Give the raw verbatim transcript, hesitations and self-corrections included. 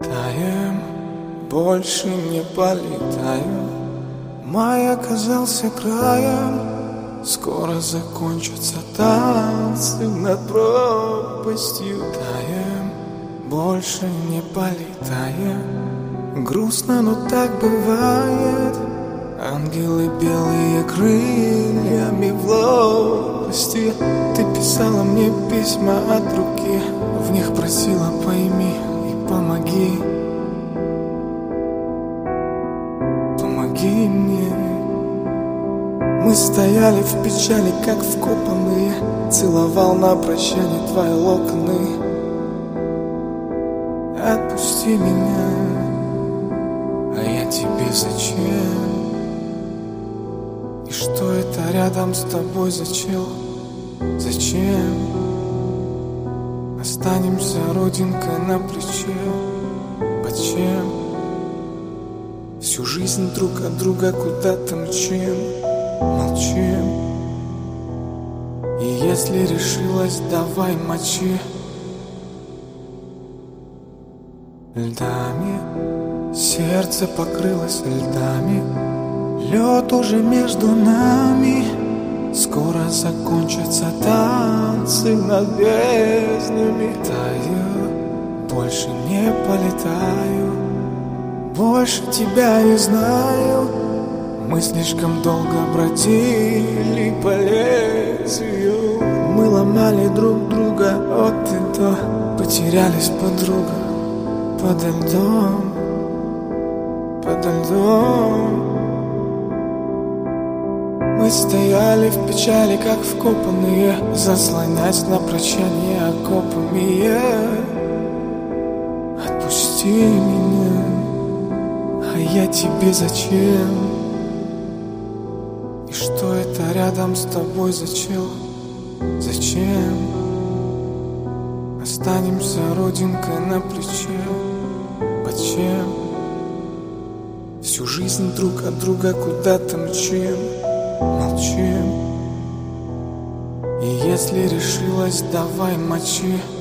полетаем, больше не полетаем. Май оказался краем, скоро закончатся танцы над пропастью. Таем, больше не полетаем. Грустно, но так бывает. Ангелы белые крыльями в лопасти. Ты писала мне письма от руки, в них просила: пойми и помоги. Помоги мне. Мы стояли в печали, как вкопанные. Целовал на прощание твои локоны. Отпусти меня, а я тебе зачем? И что это рядом с тобой за чел? Зачем? Останемся родинкой на плече. Под чем? Всю жизнь друг от друга куда-то мчим, молчим. И если решилась, давай мочи. Льдами сердце покрылось льдами. Лед уже между нами. Скоро закончатся танцы над безднами. Таю, больше не полетаю. Больше тебя не знаю. Мы слишком долго бродили по лезвию. Мы ломали друг друга от и до. Потерялись, подруга, подо льдом, подо льдом. Мы стояли в печали, как вкопанные, заслонясь на прощание окопами. Отпусти меня, а я тебе зачем? И что это рядом с тобой за чел? Зачем? Останемся родинкой на плече. Под чем? Всю жизнь друг от друга куда-то мчим, молчим. И если решилась, давай мочи.